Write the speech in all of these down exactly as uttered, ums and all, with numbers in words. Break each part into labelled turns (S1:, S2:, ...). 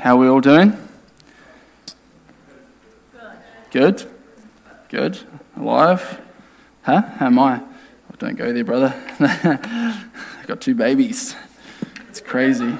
S1: How are we all doing? Good. Good. Alive. Huh? How am I? Oh, don't go there, brother. I've got two babies. It's crazy.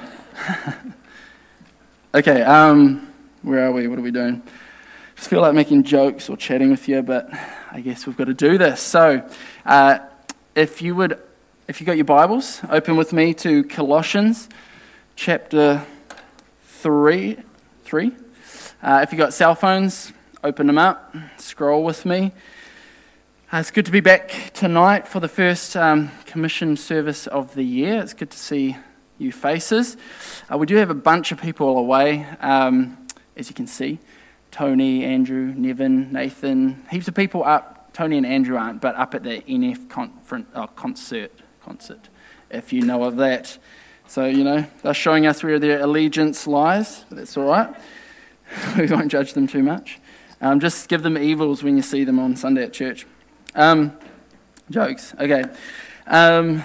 S1: Okay, um, where are we? What are we doing? Just feel like making jokes or chatting with you, but I guess we've got to do this. So, uh, if you would, if you got your Bibles, open with me to Colossians chapter three. Three. Uh, if you got cell phones, open them up. Scroll with me. Uh, it's good to be back tonight for the first um, commission service of the year. It's good to see you faces. Uh, we do have a bunch of people away, um, as you can see. Tony, Andrew, Nevin, Nathan, heaps of people up. Tony and Andrew aren't, but up at the N F conference, oh, concert, concert, if you know of that. So, you know, they're showing us where their allegiance lies, but that's all right. We won't judge them too much. Um, just give them evils when you see them on Sunday at church. Um, jokes, okay. Um,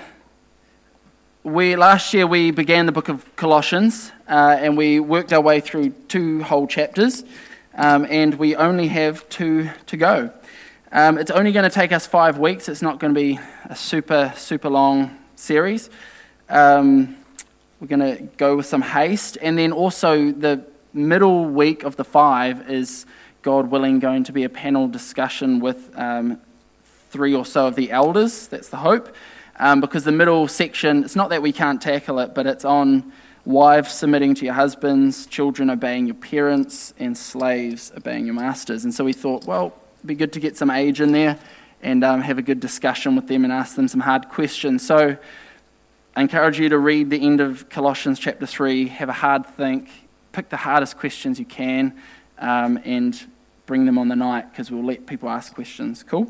S1: we last year we began the book of Colossians, uh, and we worked our way through two whole chapters, um, and we only have two to go. Um, it's only going to take us five weeks. It's not going to be a super, super long series. Um, we're going to go with some haste, and then also the middle week of the five is, God willing, going to be a panel discussion with um, three or so of the elders. That's the hope. Um, because the middle section, it's not that we can't tackle it, but it's on wives submitting to your husbands, children obeying your parents, and slaves obeying your masters. And so we thought, well, it'd be good to get some age in there and um, have a good discussion with them and ask them some hard questions. So I encourage you to read the end of Colossians chapter three, have a hard think, pick the hardest questions you can, um, and bring them on the night, because we'll let people ask questions. Cool?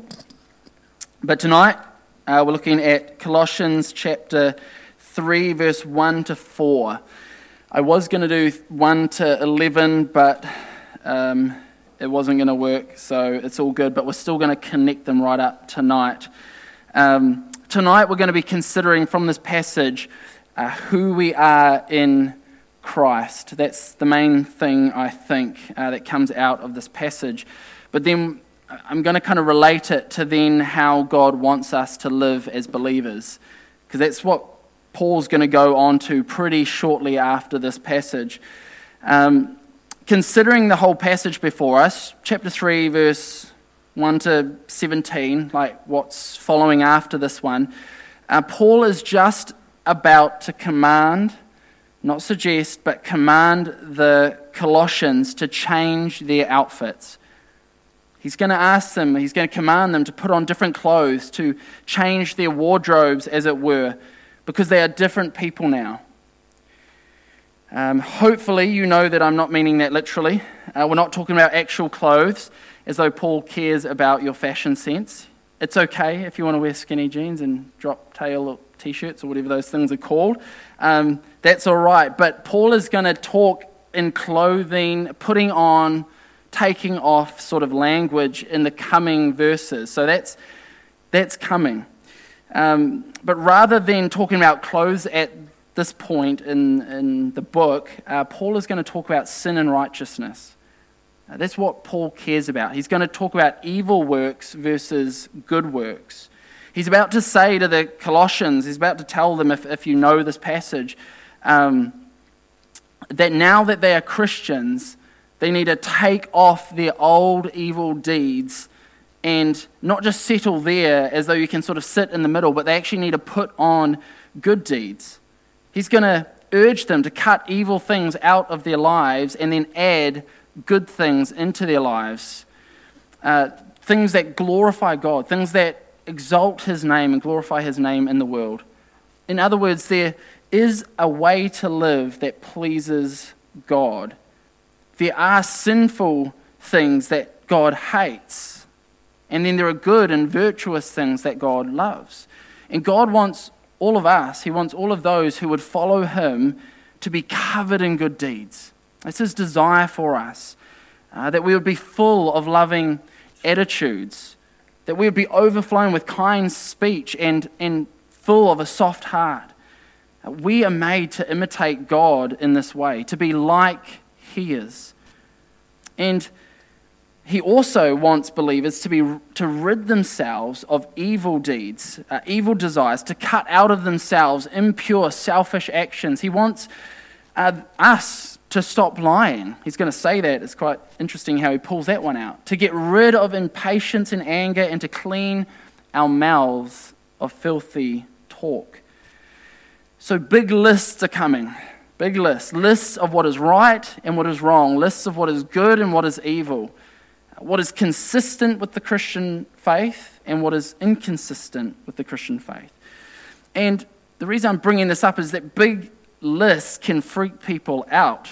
S1: But tonight, Uh, we're looking at Colossians chapter three, verse one to four. I was going to do one to eleven, but um, it wasn't going to work, so it's all good. But we're still going to connect them right up tonight. Um, tonight, we're going to be considering from this passage uh, who we are in Christ. That's the main thing, I think, uh, that comes out of this passage. But then I'm going to kind of relate it to then how God wants us to live as believers, because that's what Paul's going to go on to pretty shortly after this passage. Um, considering the whole passage before us, chapter three, verse one to seventeen, like what's following after this one, uh, Paul is just about to command, not suggest, but command the Colossians to change their outfits. He's going to ask them, he's going to command them to put on different clothes, to change their wardrobes, as it were, because they are different people now. Um, hopefully you know that I'm not meaning that literally. Uh, we're not talking about actual clothes, as though Paul cares about your fashion sense. It's okay if you want to wear skinny jeans and drop tail or t-shirts or whatever those things are called. Um, that's all right. But Paul is going to talk in clothing, putting on, taking off sort of language in the coming verses. So that's that's coming. Um, but rather than talking about clothes at this point in, in the book, uh, Paul is going to talk about sin and righteousness. Uh, that's what Paul cares about. He's going to talk about evil works versus good works. He's about to say to the Colossians, he's about to tell them, if, if you know this passage, um, that now that they are Christians, they need to take off their old evil deeds and not just settle there as though you can sort of sit in the middle, but they actually need to put on good deeds. He's going to urge them to cut evil things out of their lives and then add good things into their lives. Uh, things that glorify God, things that exalt His name and glorify His name in the world. In other words, there is a way to live that pleases God. There are sinful things that God hates, and then there are good and virtuous things that God loves. And God wants all of us, He wants all of those who would follow Him to be covered in good deeds. That's His desire for us, uh, that we would be full of loving attitudes, that we would be overflowing with kind speech and, and full of a soft heart. Uh, we are made to imitate God in this way, to be like he is. And he also wants believers to be to rid themselves of evil deeds, uh, evil desires, to cut out of themselves impure, selfish actions. He wants uh, us to stop lying. He's going to say that. It's quite interesting how he pulls that one out. To get rid of impatience and anger and to clean our mouths of filthy talk. So big lists are coming. Big lists. Lists of what is right and what is wrong. Lists of what is good and what is evil. What is consistent with the Christian faith and what is inconsistent with the Christian faith. And the reason I'm bringing this up is that big lists can freak people out.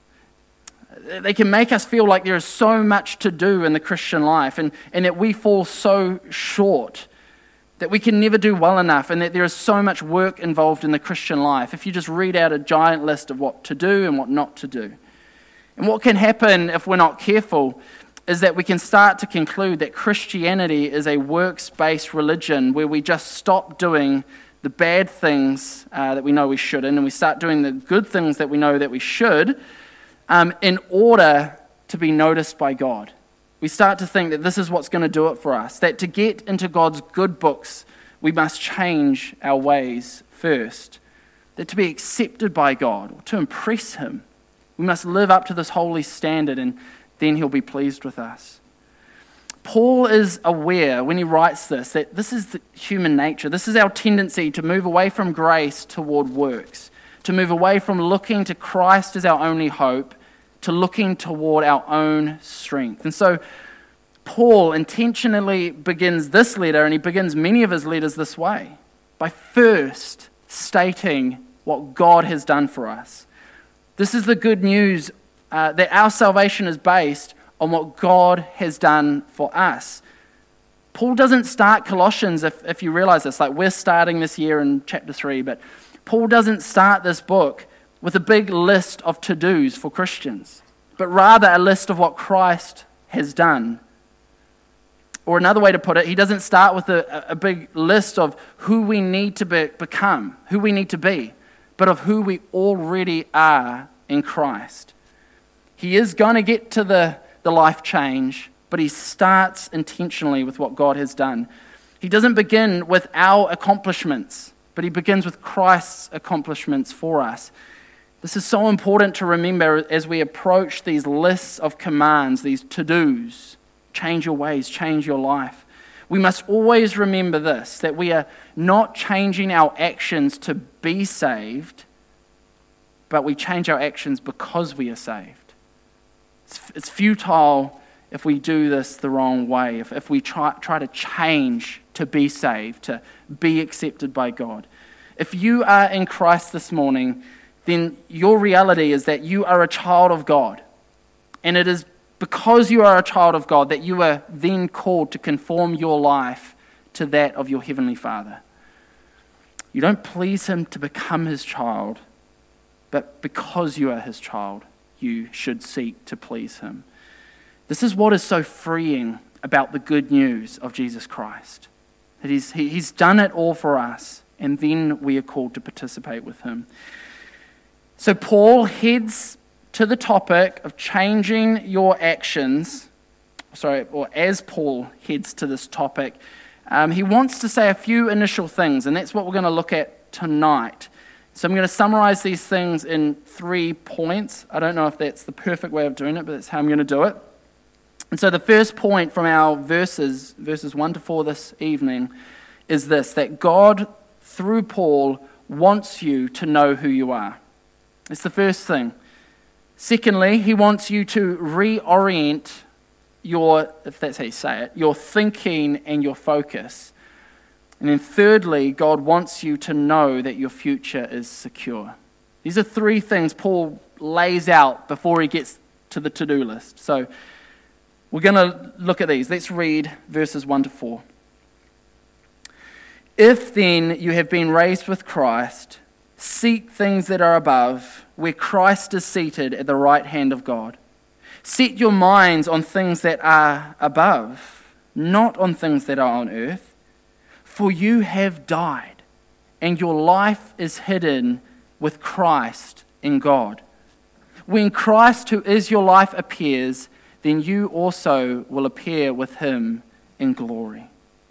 S1: They can make us feel like there is so much to do in the Christian life and, and that we fall so short, that we can never do well enough, and that there is so much work involved in the Christian life if you just read out a giant list of what to do and what not to do. And what can happen if we're not careful is that we can start to conclude that Christianity is a works-based religion where we just stop doing the bad things uh, that we know we shouldn't, and we start doing the good things that we know that we should um, in order to be noticed by God. We start to think that this is what's going to do it for us, that to get into God's good books, we must change our ways first, that to be accepted by God, or to impress him, we must live up to this holy standard, and then he'll be pleased with us. Paul is aware when he writes this that this is the human nature. This is our tendency to move away from grace toward works, to move away from looking to Christ as our only hope, to looking toward our own strength. And so Paul intentionally begins this letter, and he begins many of his letters this way, by first stating what God has done for us. This is the good news uh, that our salvation is based on what God has done for us. Paul doesn't start Colossians, if, if you realize this, like we're starting this year in chapter three, but Paul doesn't start this book with a big list of to-dos for Christians, but rather a list of what Christ has done. Or another way to put it, he doesn't start with a, a big list of who we need to be, become, who we need to be, but of who we already are in Christ. He is going to get to the, the life change, but he starts intentionally with what God has done. He doesn't begin with our accomplishments, but he begins with Christ's accomplishments for us. This is so important to remember as we approach these lists of commands, these to-dos. Change your ways, change your life. We must always remember this, that we are not changing our actions to be saved, but we change our actions because we are saved. It's, it's futile if we do this the wrong way, if, if we try, try to change to be saved, to be accepted by God. If you are in Christ this morning, then your reality is that you are a child of God. And it is because you are a child of God that you are then called to conform your life to that of your Heavenly Father. You don't please him to become his child, but because you are his child, you should seek to please him. This is what is so freeing about the good news of Jesus Christ. That he's, he, he's done it all for us, and then we are called to participate with him. So Paul heads to the topic of changing your actions, sorry, or as Paul heads to this topic, um, he wants to say a few initial things, and that's what we're going to look at tonight. So I'm going to summarize these things in three points. I don't know if that's the perfect way of doing it, but that's how I'm going to do it. And so the first point from our verses, verses one to four this evening, is this, that God, through Paul, wants you to know who you are. It's the first thing. Secondly, he wants you to reorient your, if that's how you say it, your thinking and your focus. And then thirdly, God wants you to know that your future is secure. These are three things Paul lays out before he gets to the to-do list. So we're going to look at these. Let's read verses one to four. If then you have been raised with Christ, seek things that are above, where Christ is seated at the right hand of God. Set your minds on things that are above, not on things that are on earth. For you have died, and your life is hidden with Christ in God. when Christ, who is your life, appears, then you also will appear with him in glory.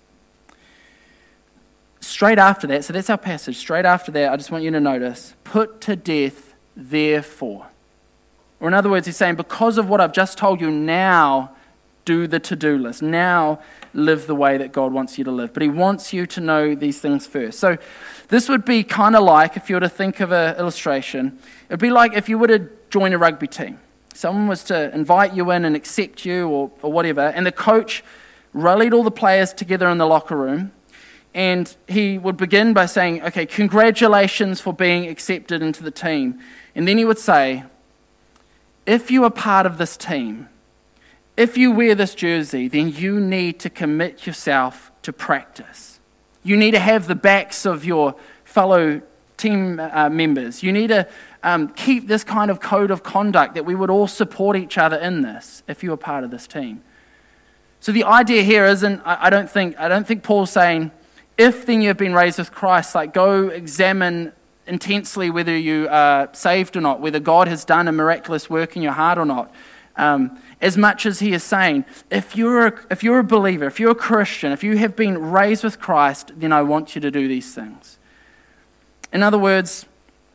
S1: Straight after that, so that's our passage. Straight after that, I just want you to notice, put to death, therefore. Or in other words, he's saying, because of what I've just told you, now do the to-do list. Now live the way that God wants you to live. But he wants you to know these things first. So this would be kind of like, if you were to think of an illustration, it would be like if you were to join a rugby team. Someone was to invite you in and accept you or, or whatever, and the coach rallied all the players together in the locker room, and he would begin by saying, okay, congratulations for being accepted into the team. And then he would say, if you are part of this team, if you wear this jersey, then you need to commit yourself to practice. You need to have the backs of your fellow team uh, members. You need to um, keep this kind of code of conduct that we would all support each other in this if you are part of this team. So the idea here isn't, I, I don't think, I don't think Paul's saying, if then you've been raised with Christ, like go examine intensely whether you are saved or not, whether God has done a miraculous work in your heart or not. Um, as much as he is saying, if you're a, if you're a believer, if you're a Christian, if you have been raised with Christ, then I want you to do these things. In other words,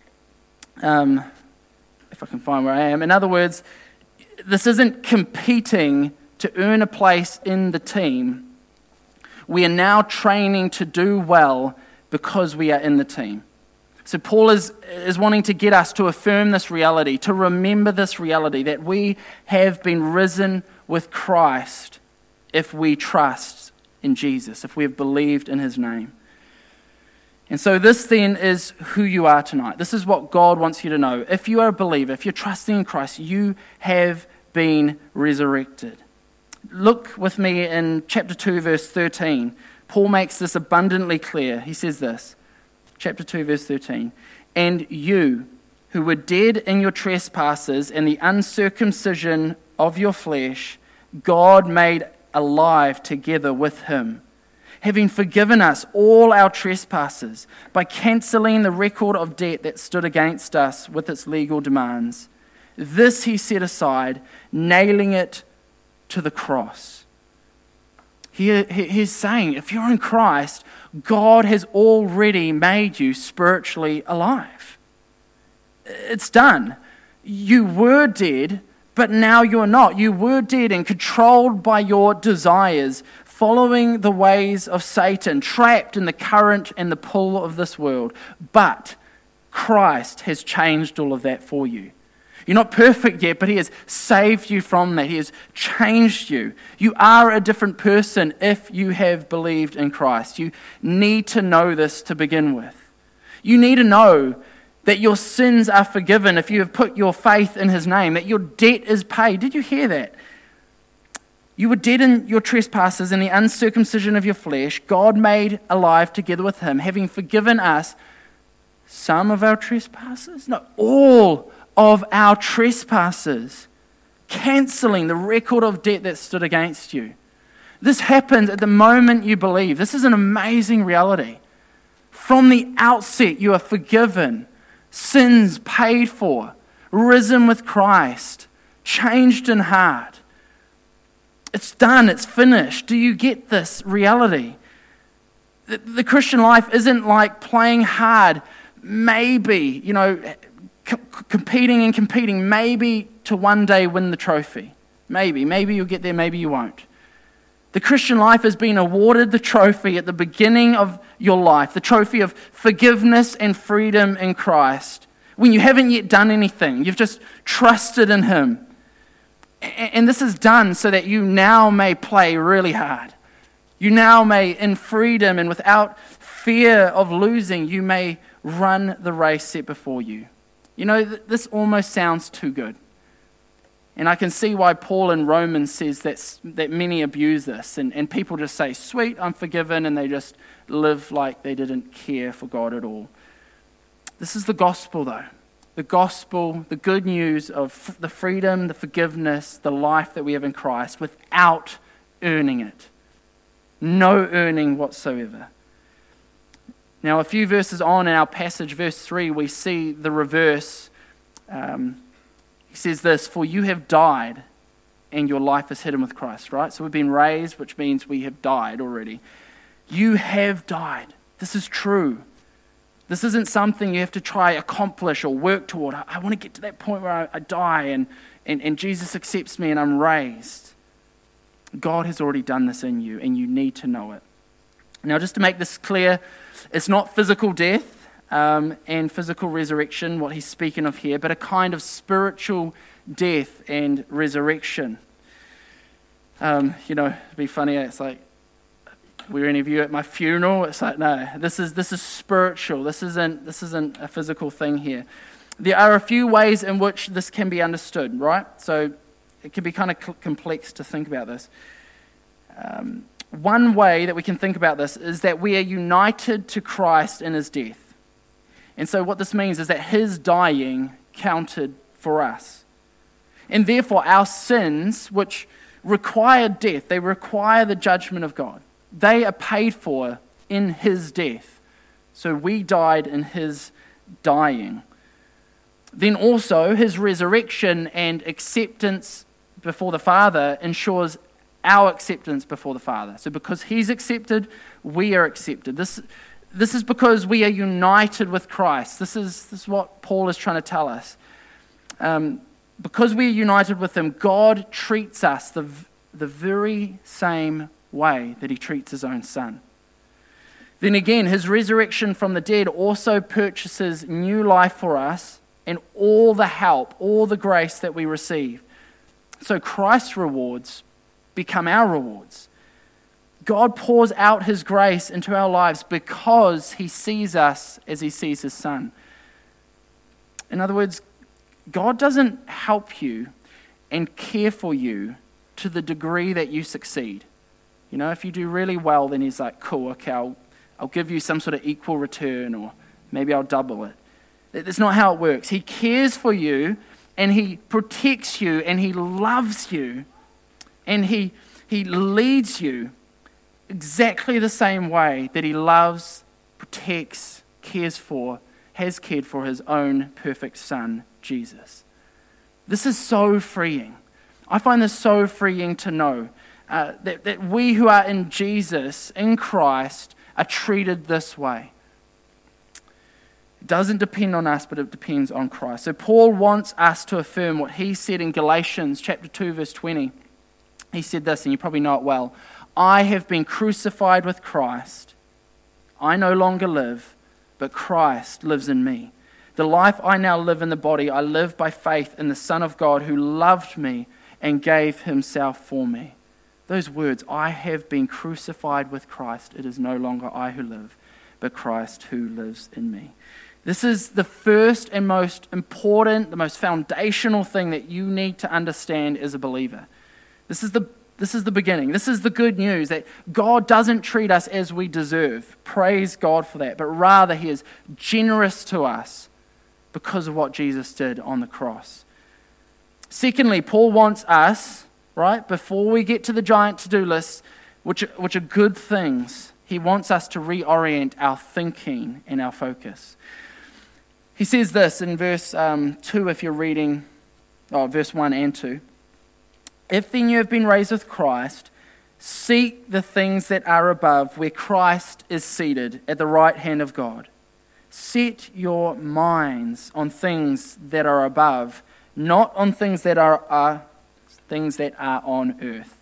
S1: um, if I can find where I am, in other words, this isn't competing to earn a place in the team. We are now training to do well because we are in the team. So Paul is, is wanting to get us to affirm this reality, to remember this reality, that we have been risen with Christ if we trust in Jesus, if we have believed in his name. And so this then is who you are tonight. This is what God wants you to know. If you are a believer, if you're trusting in Christ, you have been resurrected. Look with me in chapter two, verse thirteen. Paul makes this abundantly clear. He says this, chapter two, verse thirteen. And you, who were dead in your trespasses and the uncircumcision of your flesh, God made alive together with him, having forgiven us all our trespasses by cancelling the record of debt that stood against us with its legal demands. This he set aside, nailing it to the cross. He, he's saying, if you're in Christ, God has already made you spiritually alive. It's done. You were dead, but now you're not. You were dead and controlled by your desires, following the ways of Satan, trapped in the current and the pull of this world. But Christ has changed all of that for you. You're not perfect yet, but he has saved you from that. He has changed you. You are a different person if you have believed in Christ. You need to know this to begin with. You need to know that your sins are forgiven if you have put your faith in his name, that your debt is paid. Did you hear that? You were dead in your trespasses and the uncircumcision of your flesh. God made alive together with him, having forgiven us some of our trespasses? No, all of our trespasses, cancelling the record of debt that stood against you. This happens at the moment you believe. This is an amazing reality. From the outset, you are forgiven, sins paid for, risen with Christ, changed in heart. It's done, it's finished. Do you get this reality? The, the Christian life isn't like playing hard, maybe, you know, competing and competing, maybe to one day win the trophy. Maybe. Maybe you'll get there, maybe you won't. The Christian life has been awarded the trophy at the beginning of your life, the trophy of forgiveness and freedom in Christ, when you haven't yet done anything. You've just trusted in him. And this is done so that you now may play really hard. You now may, in freedom and without fear of losing, you may run the race set before you. You know, this almost sounds too good. And I can see why Paul in Romans says that, that many abuse this. And, and people just say, sweet, I'm forgiven, and they just live like they didn't care for God at all. This is the gospel, though. The gospel, the good news of the freedom, the forgiveness, the life that we have in Christ without earning it. No earning whatsoever. Now, a few verses on in our passage, verse three, we see the reverse. Um, He says this, for you have died and your life is hidden with Christ, right? So we've been raised, which means we have died already. You have died. This is true. This isn't something you have to try accomplish or work toward. I, I want to get to that point where I, I die and, and, and Jesus accepts me and I'm raised. God has already done this in you and you need to know it. Now, just to make this clear, it's not physical death um, and physical resurrection, what he's speaking of here, but a kind of spiritual death and resurrection. Um, you know, it'd be funny, it's like, were any of you at my funeral? It's like, no, this is this is spiritual. This isn't this isn't a physical thing here. There are a few ways in which this can be understood, right? So it can be kind of complex to think about this. Um, one way that we can think about this is that we are united to Christ in his death. And so what this means is that his dying counted for us. And therefore our sins, which require death, they require the judgment of God. They are paid for in his death. So we died in his dying. Then also his resurrection and acceptance before the Father ensures our acceptance before the Father. So because he's accepted, we are accepted. This, this is because we are united with Christ. This is, this is what Paul is trying to tell us. Um, because we are united with him, God treats us the, the very same way that he treats his own son. Then again, his resurrection from the dead also purchases new life for us and all the help, all the grace that we receive. So Christ's rewards become our rewards. God pours out his grace into our lives because he sees us as he sees his son. In other words, God doesn't help you and care for you to the degree that you succeed. You know, if you do really well, then he's like, cool, okay, I'll, I'll give you some sort of equal return, or maybe I'll double it. That's not how it works. He cares for you, and he protects you, and he loves you, and he, he leads you exactly the same way that he loves, protects, cares for, has cared for his own perfect son, Jesus. This is so freeing. I find this so freeing to know. Uh, that, that we who are in Jesus, in Christ, are treated this way. It doesn't depend on us, but it depends on Christ. So Paul wants us to affirm what he said in Galatians chapter two, verse twenty. He said this, and you probably know it well. I have been crucified with Christ. I no longer live, but Christ lives in me. The life I now live in the body, I live by faith in the Son of God who loved me and gave himself for me. Those words, I have been crucified with Christ. It is no longer I who live, but Christ who lives in me. This is the first and most important, the most foundational thing that you need to understand as a believer. This is the this is the beginning. This is the good news that God doesn't treat us as we deserve. Praise God for that. But rather he is generous to us because of what Jesus did on the cross. Secondly, Paul wants us, right, before we get to the giant to-do list, which, which are good things, he wants us to reorient our thinking and our focus. He says this in verse um, two, if you're reading, oh, verse one and two. If then you have been raised with Christ, seek the things that are above, where Christ is seated at the right hand of God. Set your minds on things that are above, not on things that are, are things that are on earth.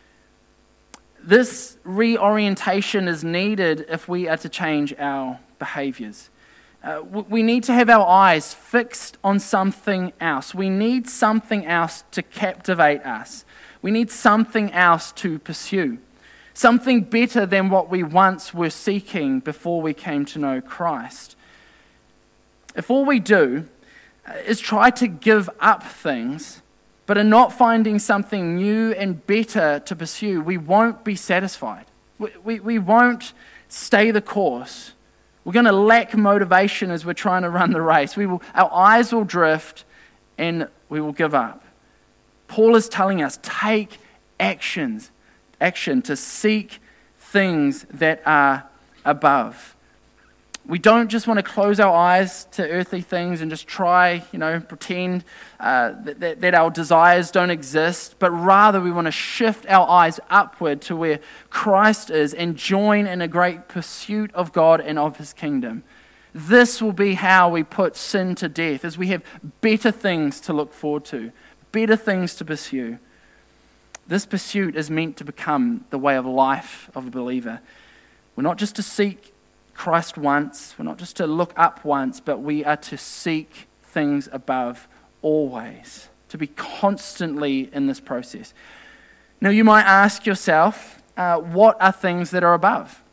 S1: This reorientation is needed if we are to change our behaviors. Uh, we need to have our eyes fixed on something else. We need something else to captivate us. We need something else to pursue. Something better than what we once were seeking before we came to know Christ. If all we do is try to give up things, but are not finding something new and better to pursue, we won't be satisfied. We, we, we won't stay the course. We're going to lack motivation as we're trying to run the race. We will, our eyes will drift and we will give up. Paul is telling us, take actions, action to seek things that are above. We don't just want to close our eyes to earthly things and just try, you know, pretend uh, that, that, that our desires don't exist, but rather we want to shift our eyes upward to where Christ is and join in a great pursuit of God and of his kingdom. This will be how we put sin to death, as we have better things to look forward to, better things to pursue. This pursuit is meant to become the way of life of a believer. We're not just to seek Christ once, we're not just to look up once, but we are to seek things above always, to be constantly in this process. Now you might ask yourself, uh, what are things that are above?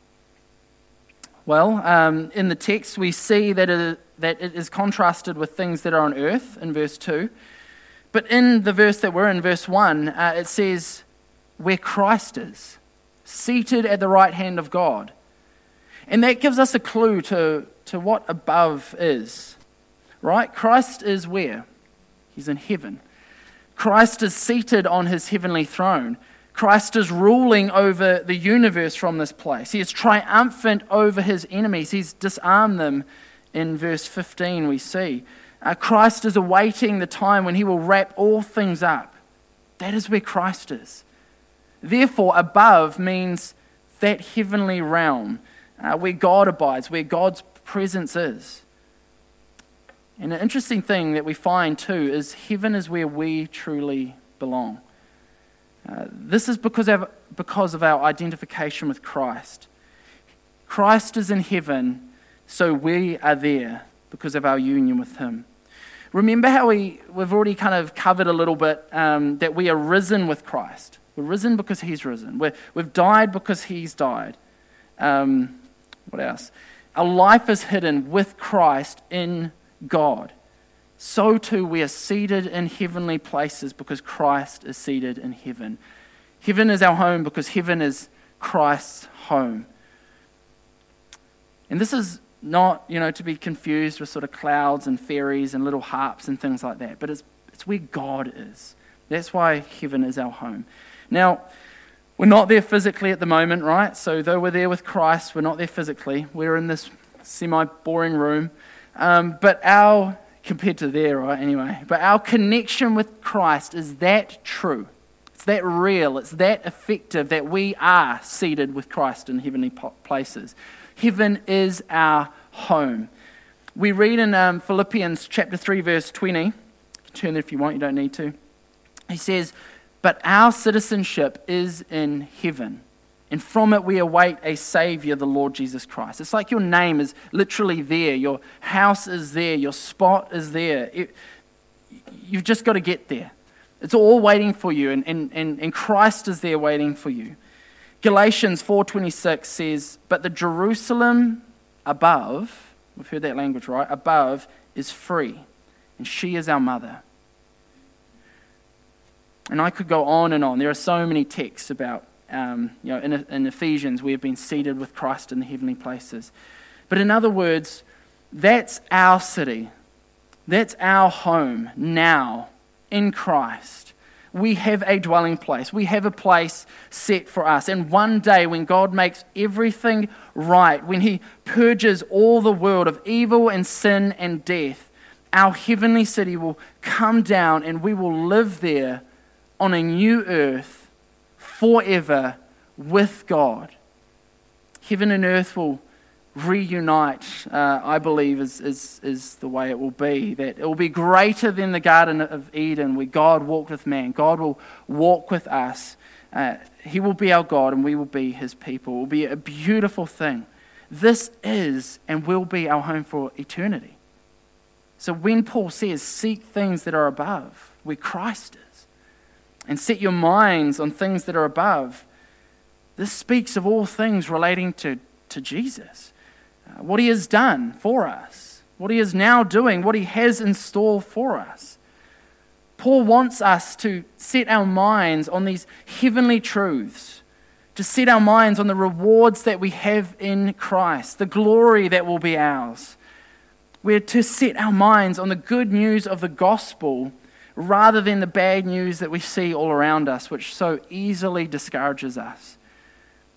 S1: Well, um, in the text we see that it, that it is contrasted with things that are on earth in verse two. But in the verse that we're in, verse one, uh, it says where Christ is, seated at the right hand of God. And that gives us a clue to, to what above is, right? Christ is where? He's in heaven. Christ is seated on his heavenly throne. Christ is ruling over the universe from this place. He is triumphant over his enemies. He's disarmed them in verse fifteen, we see. Uh, Christ is awaiting the time when he will wrap all things up. That is where Christ is. Therefore, above means that heavenly realm, Uh, where God abides, where God's presence is. And an interesting thing that we find too is heaven is where we truly belong. Uh, this is because of, because of our identification with Christ. Christ is in heaven, so we are there because of our union with him. Remember how we, we've already kind of covered a little bit um, that we are risen with Christ. We're risen because he's risen. We're, we've died because he's died. Um, What else? Our life is hidden with Christ in God. So too we are seated in heavenly places because Christ is seated in heaven. Heaven is our home because heaven is Christ's home. And this is not, you know, to be confused with sort of clouds and fairies and little harps and things like that, but it's it's where God is. That's why heaven is our home. Now, we're not there physically at the moment, right? So though we're there with Christ, we're not there physically. We're in this semi-boring room. Um, but our, compared to there, right, anyway, but our connection with Christ is that true. It's that real. It's that effective that we are seated with Christ in heavenly places. Heaven is our home. We read in um, Philippians chapter three, verse twenty. You can turn there if you want, you don't need to. He says, but our citizenship is in heaven, and from it we await a Savior, the Lord Jesus Christ. It's like your name is literally there, your house is there, your spot is there. It, you've just got to get there. It's all waiting for you, and, and, and, and Christ is there waiting for you. Galatians four twenty-six says, but the Jerusalem above, we've heard that language, right? Above is free, and she is our mother. And I could go on and on. There are so many texts about, um, you know, in, in Ephesians, we have been seated with Christ in the heavenly places. But in other words, that's our city. That's our home now in Christ. We have a dwelling place. We have a place set for us. And one day when God makes everything right, when he purges all the world of evil and sin and death, our heavenly city will come down and we will live there on a new earth forever with God. Heaven and earth will reunite, uh, I believe, is, is, is the way it will be. That it will be greater than the Garden of Eden where God walked with man. God will walk with us. Uh, he will be our God and we will be his people. It will be a beautiful thing. This is and will be our home for eternity. So when Paul says, seek things that are above, where Christ is, and set your minds on things that are above, this speaks of all things relating to, to Jesus. Uh, what he has done for us, what he is now doing, what he has in store for us. Paul wants us to set our minds on these heavenly truths, to set our minds on the rewards that we have in Christ, the glory that will be ours. We're to set our minds on the good news of the gospel rather than the bad news that we see all around us, which so easily discourages us.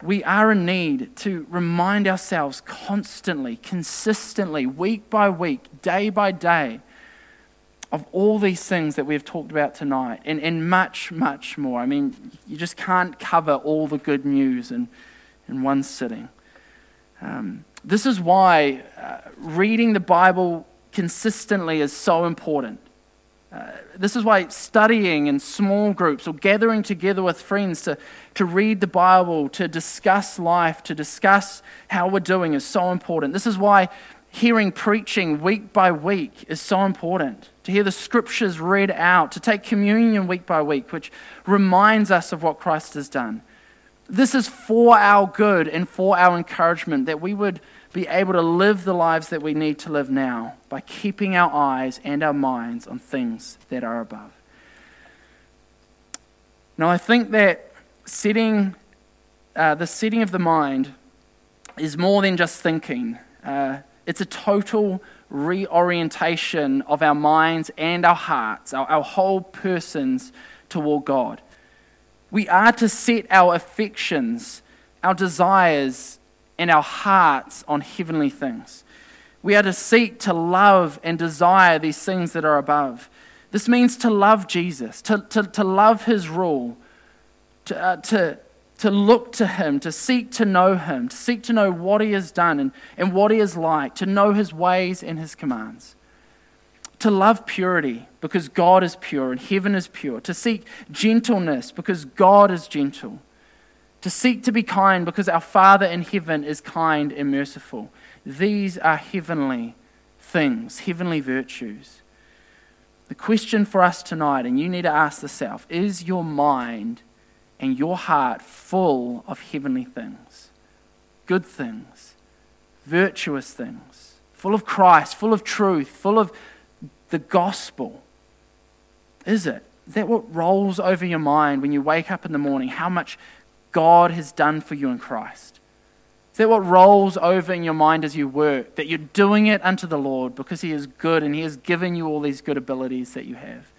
S1: we are in need to remind ourselves constantly, consistently, week by week, day by day, of all these things that we've talked about tonight, and, and much, much more. I mean, you just can't cover all the good news in, in one sitting. Um, this is why uh, reading the Bible consistently is so important. Uh, this is why studying in small groups or gathering together with friends to, to read the Bible, to discuss life, to discuss how we're doing is so important. This is why hearing preaching week by week is so important. To hear the scriptures read out, to take communion week by week, which reminds us of what Christ has done. This is for our good and for our encouragement, that we would be able to live the lives that we need to live now by keeping our eyes and our minds on things that are above. Now, I think that setting, uh, the setting of the mind is more than just thinking. Uh, it's a total reorientation of our minds and our hearts, our, our whole persons toward God. We are to set our affections, our desires, and our hearts on heavenly things. We are to seek to love and desire these things that are above. This means to love Jesus, to, to, to love his rule, to, uh, to, to look to him, to seek to know him, to seek to know what he has done and, and what he is like, to know his ways and his commands. To love purity because God is pure and heaven is pure. To seek gentleness because God is gentle. To seek to be kind because our Father in heaven is kind and merciful. These are heavenly things, heavenly virtues. The question for us tonight, and you need to ask yourself, is your mind and your heart full of heavenly things? Good things, virtuous things, full of Christ, full of truth, full of the gospel? Is it? Is that what rolls over your mind when you wake up in the morning? How much God has done for you in Christ? Is that what rolls over in your mind as you work? That you're doing it unto the Lord because he is good and he has given you all these good abilities that you have.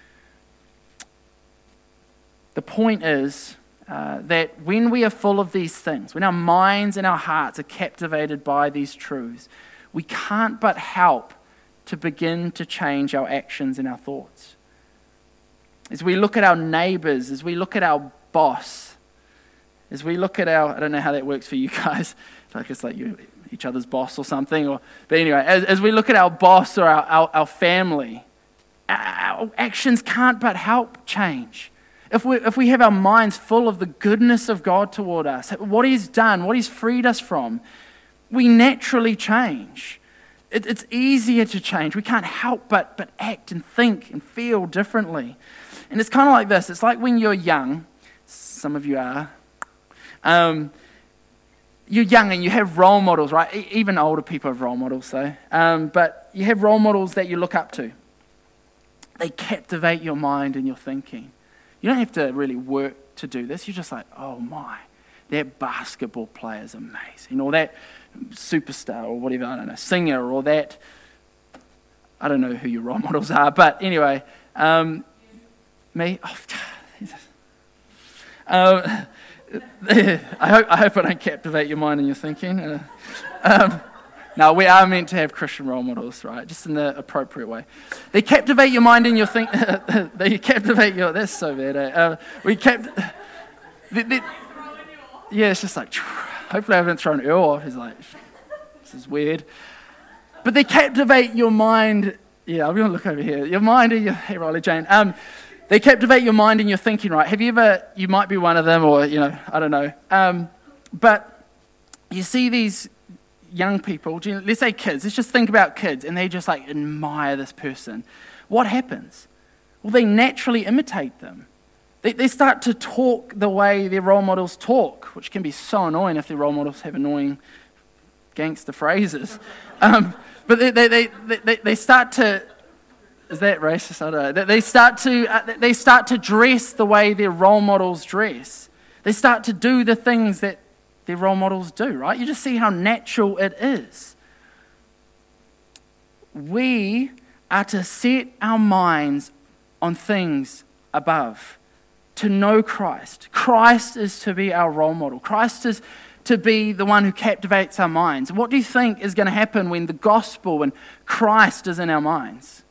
S1: The point is uh, that when we are full of these things, when our minds and our hearts are captivated by these truths, we can't but help to begin to change our actions and our thoughts. As we look at our neighbors, as we look at our boss, as we look at our, I don't know how that works for you guys, like it's like you each other's boss or something, or but anyway, as, as we look at our boss or our, our, our family, our actions can't but help change. If we, if we have our minds full of the goodness of God toward us, what he's done, what he's freed us from, we naturally change. It, it's easier to change. We can't help but, but act and think and feel differently. And it's kind of like this. It's like when you're young, some of you are, Um, you're young and you have role models, right? E- even older people have role models, though. Um, but you have role models that you look up to. They captivate your mind and your thinking. You don't have to really work to do this. You're just like, oh my, that basketball player is amazing. Or that superstar or whatever, I don't know, singer or that, I don't know who your role models are. But anyway, um, me, oh, um, I hope I hope I don't captivate your mind and your thinking. Uh, um, no, we are meant to have Christian role models, right? Just in the appropriate way. They captivate your mind and your think. They captivate your. That's so bad. Eh? Uh, we kept. They, they, yeah, it's just like. Hopefully, I haven't thrown Earl off. He's like, this is weird. But they captivate your mind. Yeah, I'm gonna look over here. Your mind and your. Hey, Riley Jane. Um. They captivate your mind and your thinking, right? Have you ever, you might be one of them, or, you know, I don't know. Um, but you see these young people, let's say kids, let's just think about kids, and they just like admire this person. What happens? Well, they naturally imitate them. They, they start to talk the way their role models talk, which can be so annoying if their role models have annoying gangster phrases. Um, but they, they, they, they, they start to... Is that racist? I don't know. They start to uh, they start to dress the way their role models dress. They start to do the things that their role models do, right? You just see how natural it is. We are to set our minds on things above, to know Christ. Christ is to be our role model. Christ is to be the one who captivates our minds. What do you think is going to happen when the gospel and Christ is in our minds?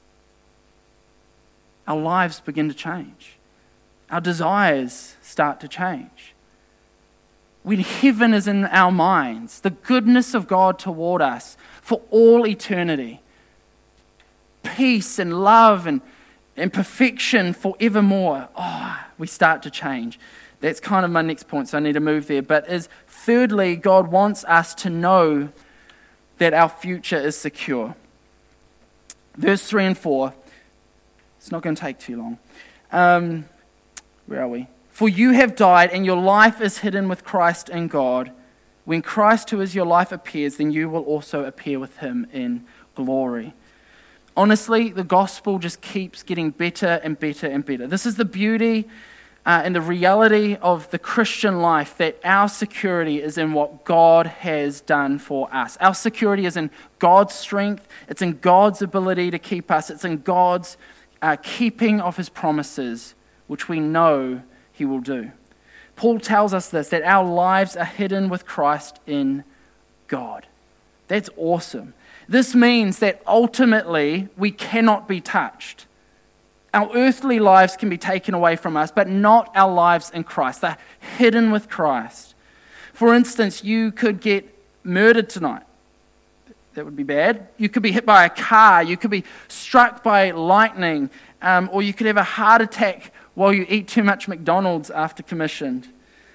S1: Our lives begin to change. Our desires start to change. When heaven is in our minds, the goodness of God toward us for all eternity, peace and love and, and perfection forevermore, oh, we start to change. That's kind of my next point, so I need to move there. But is thirdly, God wants us to know that our future is secure. Verse three and four. It's not going to take too long. Um, where are we? For you have died, and your life is hidden with Christ in God. When Christ, who is your life, appears, then you will also appear with him in glory. Honestly, the gospel just keeps getting better and better and better. This is the beauty uh, and the reality of the Christian life, that our security is in what God has done for us. Our security is in God's strength. It's in God's ability to keep us. It's in God's uh, keeping of his promises, which we know he will do. Paul tells us this, that our lives are hidden with Christ in God. That's awesome. This means that ultimately we cannot be touched. Our earthly lives can be taken away from us, but not our lives in Christ. They're hidden with Christ. For instance, you could get murdered tonight. That would be bad. You could be hit by a car. You could be struck by lightning. Um, or you could have a heart attack while you eat too much McDonald's after commissioned.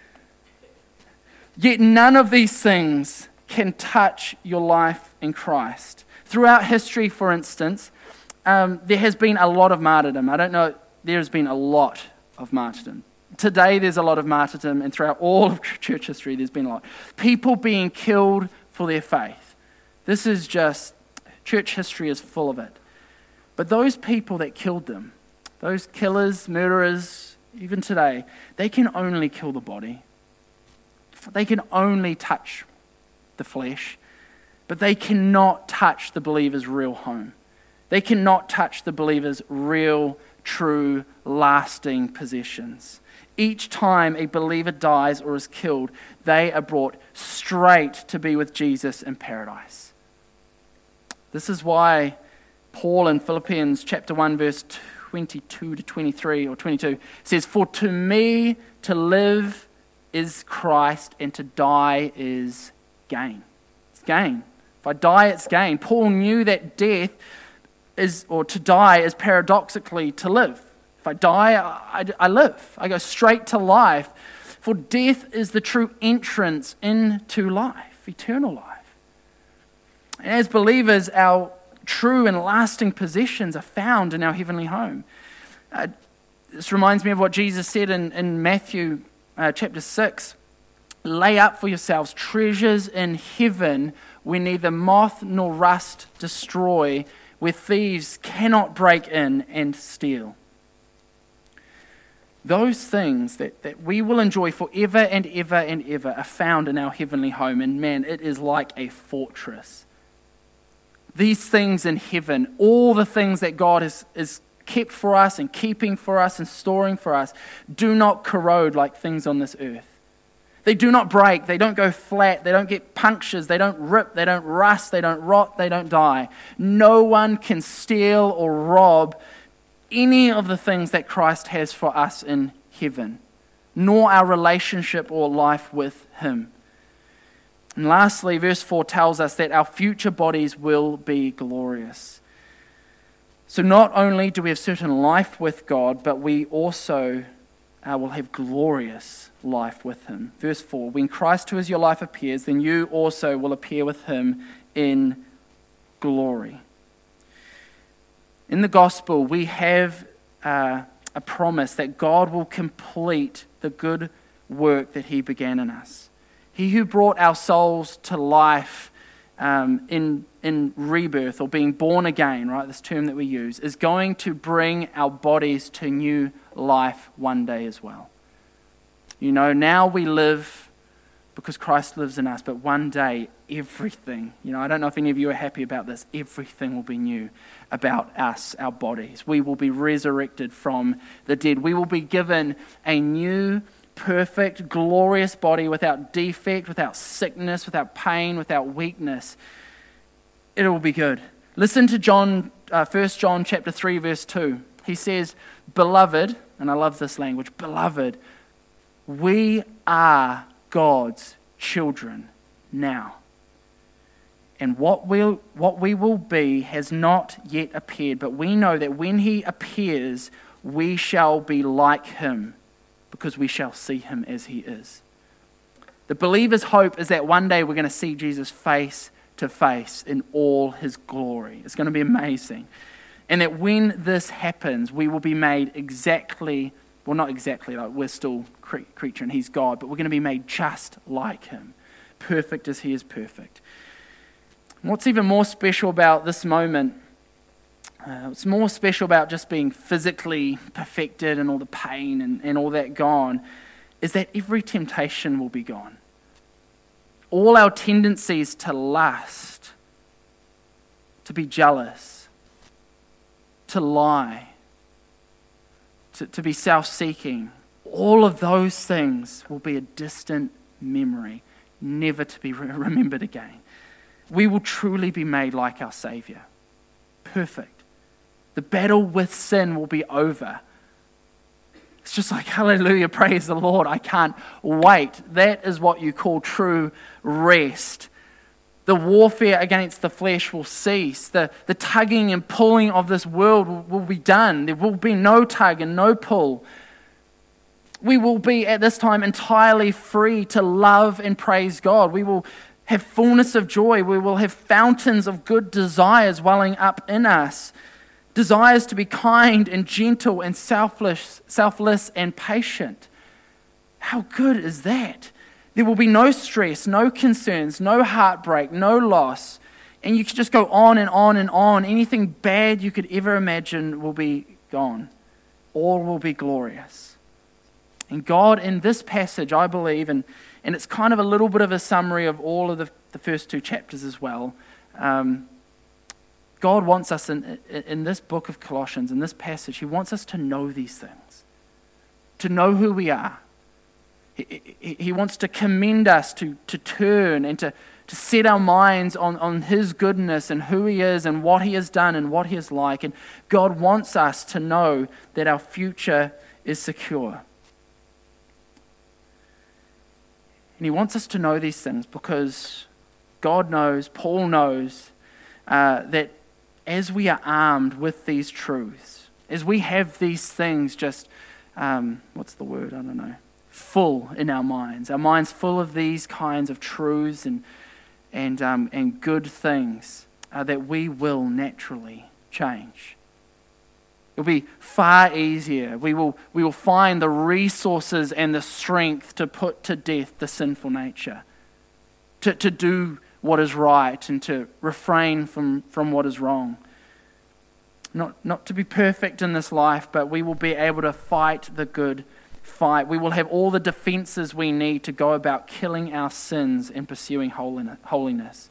S1: Yet none of these things can touch your life in Christ. Throughout history, for instance, um, there has been a lot of martyrdom. I don't know, there has been a lot of martyrdom. Today there's a lot of martyrdom, and throughout all of church history there's been a lot. People being killed for their faith. This is just, church history is full of it. But those people that killed them, those killers, murderers, even today, they can only kill the body. They can only touch the flesh, but they cannot touch the believer's real home. They cannot touch the believer's real, true, lasting possessions. Each time a believer dies or is killed, they are brought straight to be with Jesus in paradise. This is why Paul in Philippians chapter one, verse twenty-two to twenty-three or twenty-two says, "For to me to live is Christ, and to die is gain." It's gain. If I die, it's gain. Paul knew that death is, or to die is paradoxically to live. If I die, I, I, I live. I go straight to life. For death is the true entrance into life, eternal life. And as believers, our true and lasting possessions are found in our heavenly home. Uh, this reminds me of what Jesus said in, in Matthew uh, chapter six. Lay up for yourselves treasures in heaven where neither moth nor rust destroy, where thieves cannot break in and steal. Those things that, that we will enjoy forever and ever and ever are found in our heavenly home. And man, it is like a fortress. These things in heaven, all the things that God is, is kept for us and keeping for us and storing for us, do not corrode like things on this earth. They do not break, they don't go flat, they don't get punctures, they don't rip, they don't rust, they don't rot, they don't die. No one can steal or rob any of the things that Christ has for us in heaven, nor our relationship or life with him. And lastly, verse four tells us that our future bodies will be glorious. So not only do we have certain life with God, but we also uh, will have glorious life with him. Verse four, when Christ, who is your life, appears, then you also will appear with him in glory. In the gospel, we have uh, a promise that God will complete the good work that he began in us. He who brought our souls to life um, in, in rebirth or being born again, right, this term that we use, is going to bring our bodies to new life one day as well. You know, now we live because Christ lives in us, but one day everything. You know, I don't know if any of you are happy about this. Everything will be new about us, our bodies. We will be resurrected from the dead. We will be given a new, perfect, glorious body without defect, without sickness, without pain, without weakness. It will be good. Listen to John, uh, First John chapter three, verse two. He says, "Beloved," and I love this language, "Beloved, we are God's children now. And what we'll, what we will be has not yet appeared, but we know that when he appears, we shall be like him, because we shall see him as he is." The believer's hope is that one day we're going to see Jesus face to face in all his glory. It's going to be amazing. And that when this happens, we will be made exactly, well, not exactly, like we're still cre- creature and he's God, but we're going to be made just like him, perfect as he is perfect. And what's even more special about this moment, uh, what's more special about just being physically perfected and all the pain and, and all that gone, is that every temptation will be gone. All our tendencies to lust, to be jealous, to lie, to, to be self-seeking, all of those things will be a distant memory, never to be remembered again. We will truly be made like our Savior. Perfect. The battle with sin will be over. It's just like, hallelujah, praise the Lord. I can't wait. That is what you call true rest. The warfare against the flesh will cease. The, the tugging and pulling of this world will, will be done. There will be no tug and no pull. We will be at this time entirely free to love and praise God. We will have fullness of joy. We will have fountains of good desires welling up in us. Desires to be kind and gentle and selfless, selfless and patient. How good is that? There will be no stress, no concerns, no heartbreak, no loss. And you can just go on and on and on. Anything bad you could ever imagine will be gone. All will be glorious. And God, in this passage, I believe, and, and it's kind of a little bit of a summary of all of the, the first two chapters as well, um, God wants us in, in this book of Colossians, in this passage, he wants us to know these things, to know who we are. He, he, he wants to commend us to, to turn and to, to set our minds on, on his goodness and who he is and what he has done and what he is like. And God wants us to know that our future is secure. And he wants us to know these things because God knows, Paul knows, uh, that as we are armed with these truths, as we have these things just, um, what's the word? I don't know. Full in our minds. Our minds full of these kinds of truths and and um, and good things uh, that we will naturally change. It'll be far easier. We will we will find the resources and the strength to put to death the sinful nature, to to do what is right and to refrain from, from what is wrong. Not, not to be perfect in this life, but we will be able to fight the good fight. We will have all the defenses we need to go about killing our sins and pursuing holiness.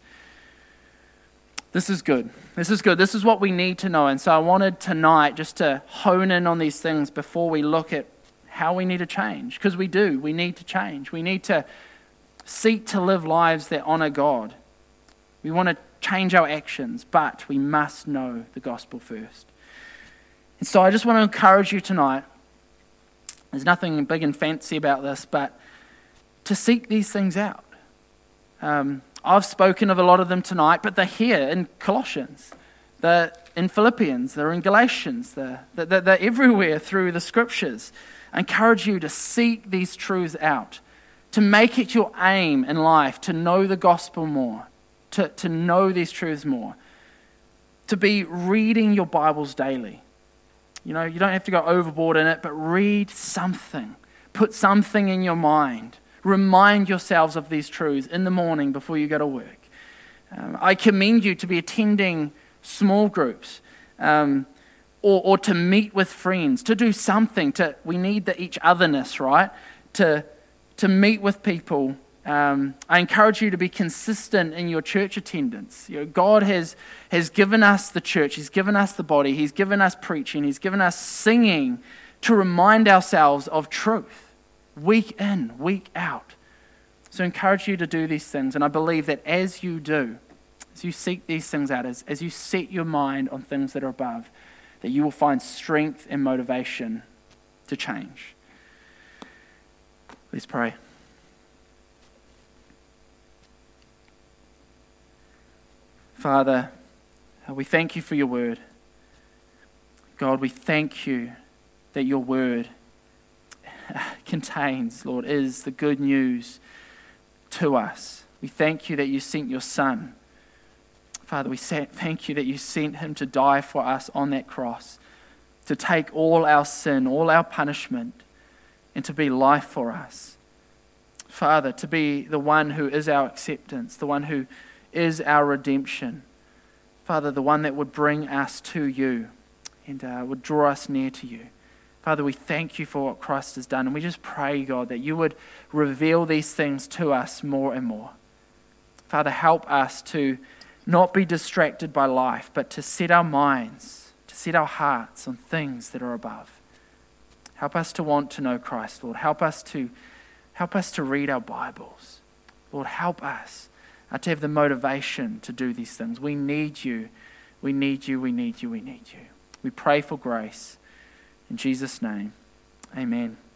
S1: This is good. This is good. This is what we need to know. And so I wanted tonight just to hone in on these things before we look at how we need to change. Because we do. We need to change. We need to seek to live lives that honor God. We want to change our actions, but we must know the gospel first. And so I just want to encourage you tonight. There's nothing big and fancy about this, but to seek these things out. Um, I've spoken of a lot of them tonight, but they're here in Colossians. They're in Philippians. They're in Galatians. They're, they're, they're everywhere through the scriptures. I encourage you to seek these truths out, to make it your aim in life to know the gospel more, to, to know these truths more, to be reading your Bibles daily. You know, you don't have to go overboard in it, but read something. Put something in your mind. Remind yourselves of these truths in the morning before you go to work. Um, I commend you to be attending small groups um, or, or to meet with friends, to do something. To we need the each otherness, right? To, to meet with people Um, I encourage you to be consistent in your church attendance. You know, God has, has given us the church. He's given us the body. He's given us preaching. He's given us singing to remind ourselves of truth, week in, week out. So I encourage you to do these things. And I believe that as you do, as you seek these things out, as, as you set your mind on things that are above, that you will find strength and motivation to change. Let's pray. Father, we thank you for your word. God, we thank you that your word contains, Lord, is the good news to us. We thank you that you sent your Son. Father, we thank you that you sent him to die for us on that cross, to take all our sin, all our punishment, and to be life for us. Father, to be the one who is our acceptance, the one who is our redemption. Father, the one that would bring us to you and uh, would draw us near to you. Father, we thank you for what Christ has done, and we just pray, God, that you would reveal these things to us more and more. Father, help us to not be distracted by life, but to set our minds, to set our hearts on things that are above. Help us to want to know Christ, Lord. Help us to, help us to read our Bibles. Lord, help us Uh, to have the motivation to do these things. We need you. We need you. We need you. We need you. We pray for grace. In Jesus' name, amen.